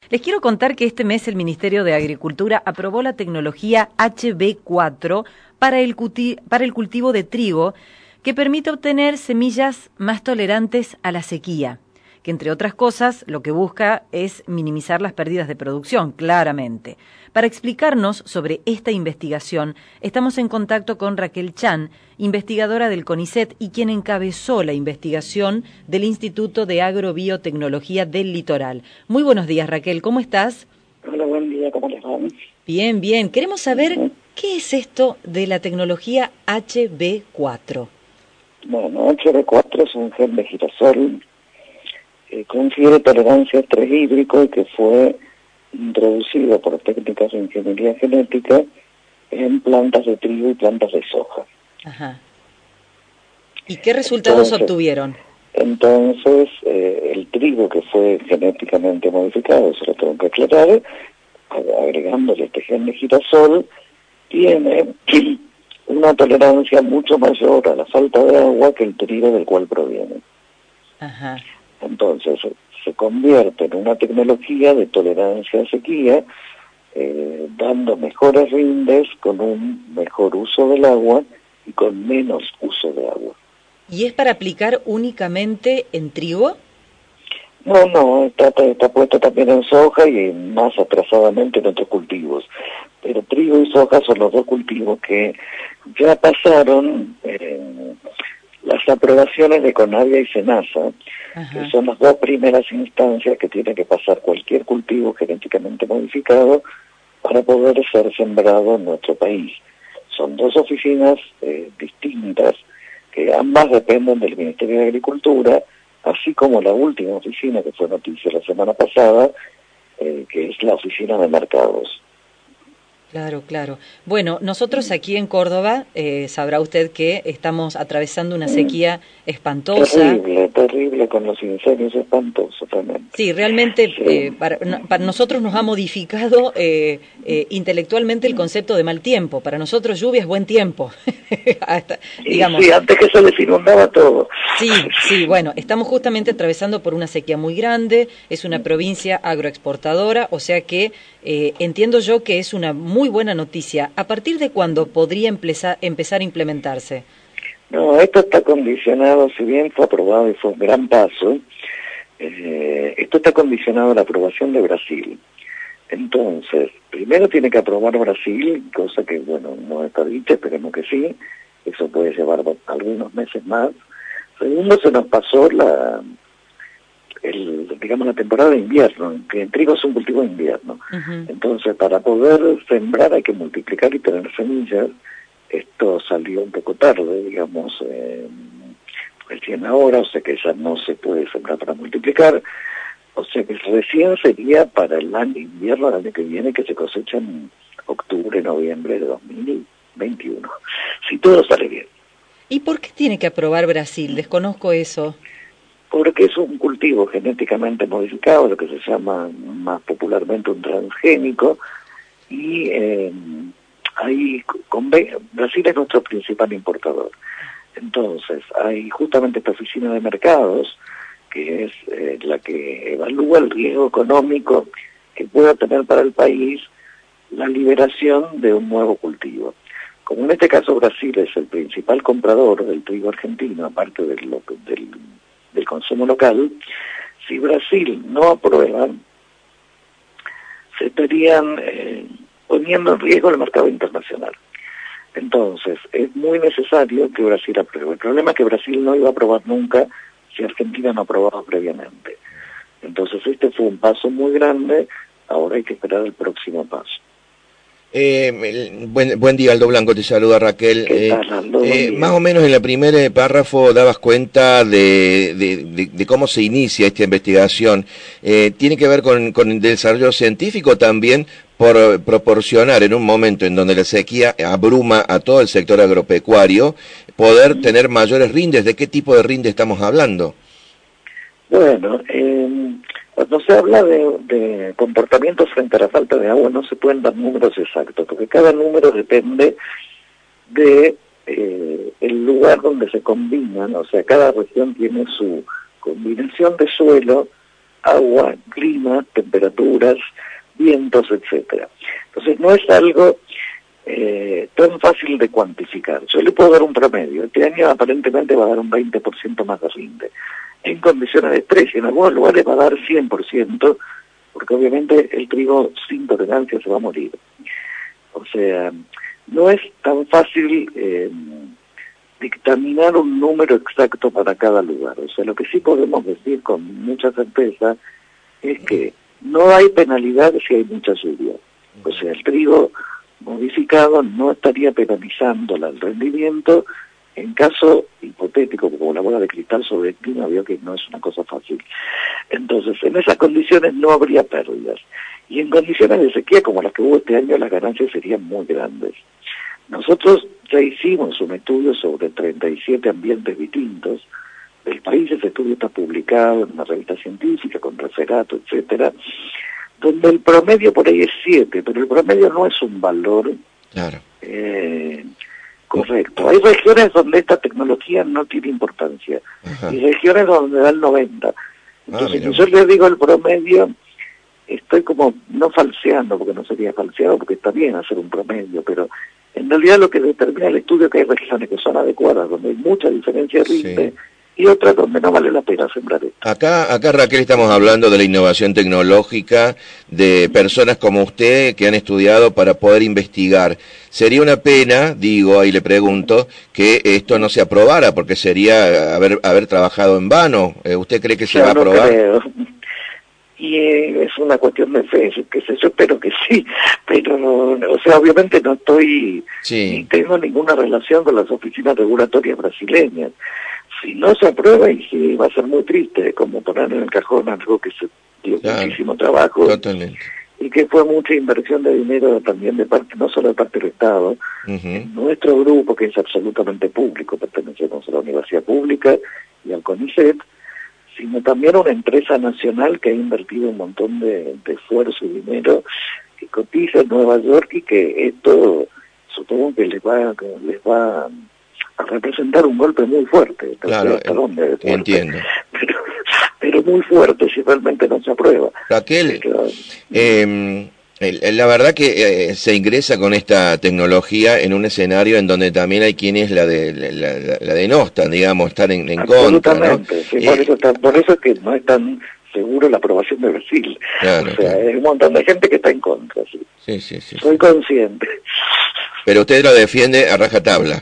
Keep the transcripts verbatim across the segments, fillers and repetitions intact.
Les quiero contar que este mes el Ministerio de Agricultura aprobó la tecnología H B cuatro para el, culti- para el cultivo de trigo, que permite obtener semillas más tolerantes a la sequía, que entre otras cosas lo que busca es minimizar las pérdidas de producción, claramente. Para explicarnos sobre esta investigación, estamos en contacto con Raquel Chan, investigadora del CONICET y quien encabezó la investigación del Instituto de Agrobiotecnología del Litoral. Muy buenos días, Raquel, ¿cómo estás? Hola, buen día, ¿cómo les va? Bien, bien. Queremos saber uh-huh. qué es esto de la tecnología H B cuatro. Bueno, H B cuatro es un gen de girasol que confiere tolerancia a estrés hídrico y que fue introducido por técnicas de ingeniería genética en plantas de trigo y plantas de soja. Ajá. ¿Y qué resultados entonces, obtuvieron? Entonces, eh, el trigo que fue genéticamente modificado, se lo tengo que aclarar, agregándole este gen de girasol, tiene una tolerancia mucho mayor a la falta de agua que el trigo del cual proviene. Ajá. Entonces, se convierte en una tecnología de tolerancia a sequía, eh, dando mejores rindes con un mejor uso del agua y con menos uso de agua. ¿Y es para aplicar únicamente en trigo? No, no, está, está puesto también en soja y más atrasadamente en otros cultivos. Pero trigo y soja son los dos cultivos que ya pasaron eh, las aprobaciones de CONAVIA y SENASA, Ajá. que son las dos primeras instancias que tiene que pasar cualquier cultivo genéticamente modificado para poder ser sembrado en nuestro país. Son dos oficinas eh, distintas, que ambas dependen del Ministerio de Agricultura, así como la última oficina que fue noticia la semana pasada, eh, que es la oficina de mercados. Claro, claro. Bueno, nosotros aquí en Córdoba, eh, sabrá usted que estamos atravesando una sequía espantosa. Terrible, terrible, con los incendios espantosos también. Sí, realmente sí. Eh, para, no, para nosotros nos ha modificado eh, eh, intelectualmente el concepto de mal tiempo. Para nosotros lluvia es buen tiempo. Hasta, digamos. Sí, antes que se les inundaba todo. Sí, sí, bueno, estamos justamente atravesando por una sequía muy grande, es una provincia agroexportadora, o sea que eh, entiendo yo que es una muy buena noticia. ¿A partir de cuándo podría empezar, empezar a implementarse? No, esto está condicionado, si bien fue aprobado y fue un gran paso, eh, esto está condicionado a la aprobación de Brasil. Entonces, primero tiene que aprobar Brasil, cosa que, bueno, no está dicha, esperemos que sí, eso puede llevar algunos meses más. Segundo, se nos pasó la, el, digamos, la temporada de invierno, que el trigo es un cultivo de invierno. Uh-huh. Entonces, para poder sembrar hay que multiplicar y tener semillas. Esto salió un poco tarde, digamos, eh, recién ahora, o sea que ya no se puede sembrar para multiplicar. O sea que recién sería para el año invierno del año que viene, que se cosecha en octubre, noviembre de dos mil veintiuno, si todo sale bien. ¿Y por qué tiene que aprobar Brasil? Desconozco eso. Porque es un cultivo genéticamente modificado, lo que se llama más popularmente un transgénico, y eh, ahí con, Brasil es nuestro principal importador. Entonces, hay justamente esta oficina de mercados, que es eh, la que evalúa el riesgo económico que pueda tener para el país la liberación de un nuevo cultivo. Como en este caso Brasil es el principal comprador del trigo argentino, aparte del, del, del consumo local, si Brasil no aprueba, se estarían eh, poniendo en riesgo el mercado internacional. Entonces, es muy necesario que Brasil apruebe. El problema es que Brasil no iba a aprobar nunca si Argentina no aprobaba previamente. Entonces, este fue un paso muy grande, ahora hay que esperar el próximo paso. Eh, buen, buen día, Aldo Blanco, te saluda Raquel. ¿Qué tal, Aldo? Eh, eh, más o menos en el primer párrafo dabas cuenta de, de, de, de cómo se inicia esta investigación. Eh, ¿Tiene que ver con, con el desarrollo científico también por proporcionar en un momento en donde la sequía abruma a todo el sector agropecuario, poder mm. tener mayores rindes? ¿De qué tipo de rinde estamos hablando? Bueno, eh... cuando se habla de, de comportamientos frente a la falta de agua no se pueden dar números exactos, porque cada número depende de eh, el lugar donde se combinan, o sea, cada región tiene su combinación de suelo agua, clima, temperaturas, vientos, etcétera. Entonces no es algo eh, tan fácil de cuantificar. Yo le puedo dar un promedio. Este año aparentemente va a dar un veinte por ciento más de rinde. En condiciones de estrés, en algunos lugares va a dar cien por ciento, porque obviamente el trigo sin tolerancia se va a morir. O sea, no es tan fácil eh, dictaminar un número exacto para cada lugar. O sea, lo que sí podemos decir con mucha certeza es que no hay penalidad si hay mucha lluvia. O sea, el trigo modificado no estaría penalizando el rendimiento en caso hipotético, como la bola de cristal sobre el clima, vio que no es una cosa fácil. Entonces, en esas condiciones no habría pérdidas. Y en condiciones de sequía como las que hubo este año, las ganancias serían muy grandes. Nosotros ya hicimos un estudio sobre treinta y siete ambientes distintos del país. Ese estudio está publicado en una revista científica con referato, etcétera, donde el promedio por ahí es siete, pero el promedio no es un valor claro. eh, correcto. Hay regiones donde esta tecnología no tiene importancia. Ajá. Y regiones donde da el noventa. Entonces, ah, si yo le digo el promedio, estoy como no falseando, porque no sería falseado, porque está bien hacer un promedio, pero en realidad lo que determina el estudio es que hay regiones que son adecuadas, donde hay mucha diferencia de rinde, sí, y otras donde no vale la pena sembrar esto. Acá, acá Raquel, estamos hablando de la innovación tecnológica, de personas como usted que han estudiado para poder investigar. Sería una pena, digo, ahí le pregunto, que esto no se aprobara, porque sería haber haber trabajado en vano. ¿Usted cree que se Yo va a no aprobar? Creo. Y eh, es una cuestión de fe, qué sé yo, espero que sí, pero, o sea, obviamente no estoy, sí, ni tengo ninguna relación con las oficinas regulatorias brasileñas. Si no se aprueba, y sí, va a ser muy triste, como poner en el cajón algo que se dio claro, muchísimo trabajo, totalmente, y que fue mucha inversión de dinero también de parte, no solo de parte del Estado. Uh-huh. En nuestro grupo, que es absolutamente público, pertenecemos a la Universidad Pública y al CONICET, sino también a una empresa nacional que ha invertido un montón de, de esfuerzo y dinero, que cotiza en Nueva York, y que esto supongo que les va, que les va a representar un golpe muy fuerte. Claro, hasta dónde es fuerte, entiendo. Pero, pero muy fuerte si realmente no se aprueba. Raquel, pero, eh, la verdad que eh, se ingresa con esta tecnología en un escenario en donde también hay quienes la de la, la, la denostan, digamos, están en, en contra, ¿no? Sí, eh, por, eso está, por eso es que no es tan seguro la aprobación de Brasil. Claro, o sea, claro, hay un montón de gente que está en contra, sí. Sí, sí, sí, Soy sí. consciente. Pero usted lo defiende a rajatabla.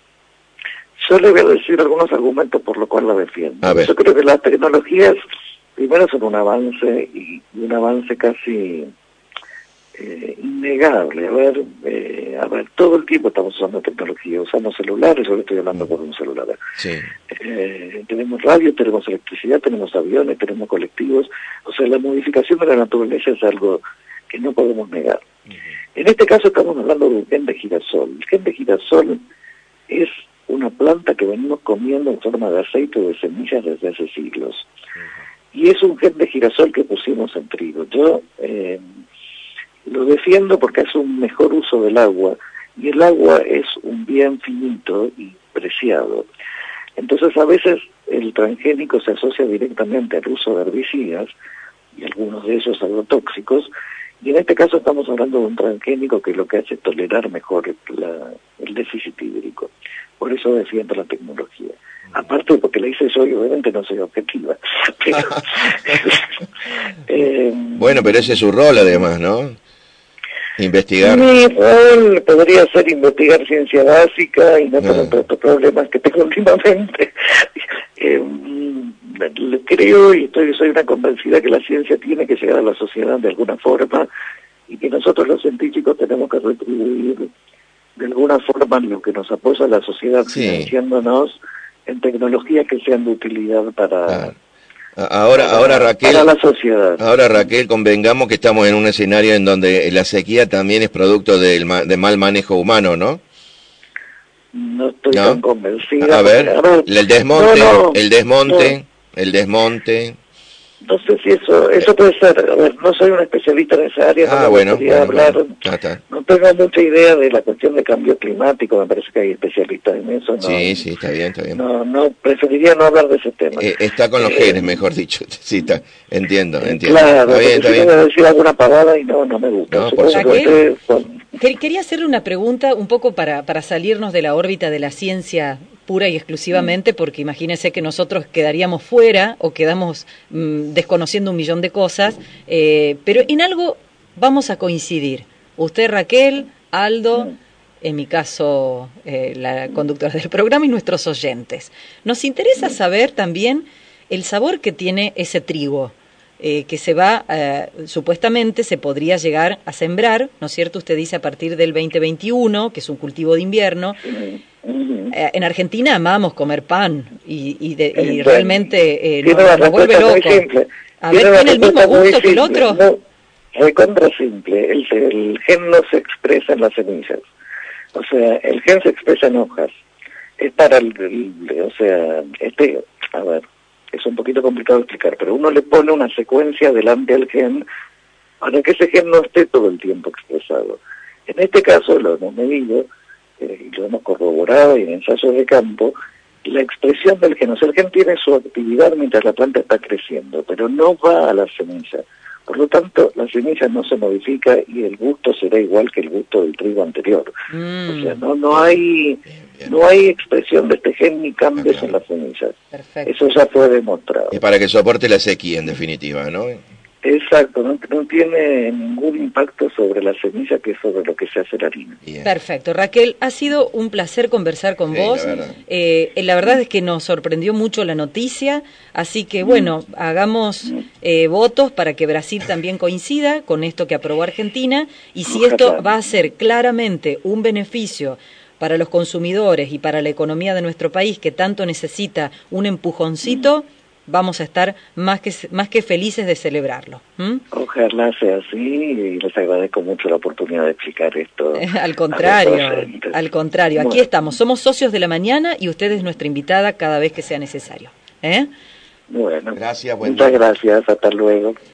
Yo le voy a decir algunos argumentos por los cuales la defiendo. A ver. Yo creo que las tecnologías, primero, son un avance, y un avance casi Eh, innegable. A ver, eh, a ver, todo el tiempo estamos usando tecnología, usamos celulares, yo le estoy hablando por un celular. Sí. Eh, tenemos radio, tenemos electricidad, tenemos aviones, tenemos colectivos. O sea, la modificación de la naturaleza es algo que no podemos negar. Uh-huh. En este caso estamos hablando de un gen de girasol. El gen de girasol es una planta que venimos comiendo en forma de aceite o de semillas desde hace siglos. Uh-huh. Y es un gen de girasol que pusimos en trigo. Yo eh, lo defiendo porque es un mejor uso del agua, y el agua es un bien finito y preciado. Entonces a veces el transgénico se asocia directamente al uso de herbicidas, y algunos de ellos agrotóxicos, y en este caso estamos hablando de un transgénico que lo que hace es tolerar mejor la, el déficit hídrico. Por eso defiendo la tecnología. Aparte porque la hice yo y obviamente no soy objetiva. Pero, eh, bueno, pero ese es su rol además, ¿no? Investigar. Mi rol podría ser investigar ciencia básica y no tener estos problemas que tengo últimamente. eh, creo y estoy soy una convencida que la ciencia tiene que llegar a la sociedad de alguna forma, y que nosotros los científicos tenemos que retribuir de alguna forma lo que nos apoya la sociedad, sí, financiándonos en tecnologías que sean de utilidad para... Ah. Ahora, para, ahora Raquel, para la sociedad. Ahora Raquel, convengamos que estamos en un escenario en donde la sequía también es producto del ma de mal manejo humano, ¿no? No estoy ¿No? tan convencida. A ver, porque, a ver el desmonte, no, no, el desmonte, no. el desmonte. No sé si eso eso puede ser. A ver, no soy un especialista en esa área, ah, no bueno, podría bueno, hablar. bueno. Ah, no tengo mucha idea de la cuestión de cambio climático, me parece que hay especialistas en eso. No, sí, sí, está bien, está bien. No, no, preferiría no hablar de ese tema. Eh, está con los eh, genes, mejor dicho. Sí, está, entiendo, entiendo. Claro, está bien, está si bien. voy a decir alguna pavada y no, no me gusta. No, por Supongo supuesto. que usted, Quería hacerle una pregunta un poco para, para salirnos de la órbita de la ciencia pura y exclusivamente, porque imagínese que nosotros quedaríamos fuera o quedamos mmm, desconociendo un millón de cosas, eh, pero en algo vamos a coincidir. Usted, Raquel, Aldo, en mi caso, eh, la conductora del programa y nuestros oyentes. Nos interesa saber también el sabor que tiene ese trigo. Eh, que se va, eh, supuestamente se podría llegar a sembrar, ¿no es cierto? Usted dice a partir del veinte veintiuno, que es un cultivo de invierno. Eh, en Argentina amamos comer pan y, y, de, y eh, realmente eh, nos, nos, nos vuelve loco. A ver, ¿tiene el mismo gusto que el otro? No, recontra simple. El, el gen no se expresa en las semillas. O sea, el gen se expresa en hojas. Es para el, el o sea, este, a ver, es un poquito complicado de explicar, pero uno le pone una secuencia delante al gen para que ese gen no esté todo el tiempo expresado. En este caso lo hemos medido eh, y lo hemos corroborado y en ensayos de campo, la expresión del gen, o sea, el gen tiene su actividad mientras la planta está creciendo, pero no va a la semilla. Por lo tanto, la semilla no se modifica y el gusto será igual que el gusto del trigo anterior. Mm. O sea, no no hay no hay expresión de este gen ni cambios en las semillas. Perfecto. Eso ya fue demostrado. Es para que soporte la sequía, en definitiva, ¿no? Exacto, no, no tiene ningún impacto sobre la semilla, que es sobre lo que se hace la harina. Bien. Perfecto. Raquel, ha sido un placer conversar con sí, vos. La verdad. Eh, la verdad es que nos sorprendió mucho la noticia, así que bueno, hagamos eh, votos para que Brasil también coincida con esto que aprobó Argentina, y si Ojalá. esto va a ser claramente un beneficio para los consumidores y para la economía de nuestro país, que tanto necesita un empujoncito, vamos a estar más que más que felices de celebrarlo. ¿Mm? Ojalá sea así y les agradezco mucho la oportunidad de explicar esto. al contrario, al contrario. Aquí bueno. estamos, somos socios de la mañana y usted es nuestra invitada cada vez que sea necesario. ¿Eh? Bueno, gracias, buen muchas día. gracias, hasta luego.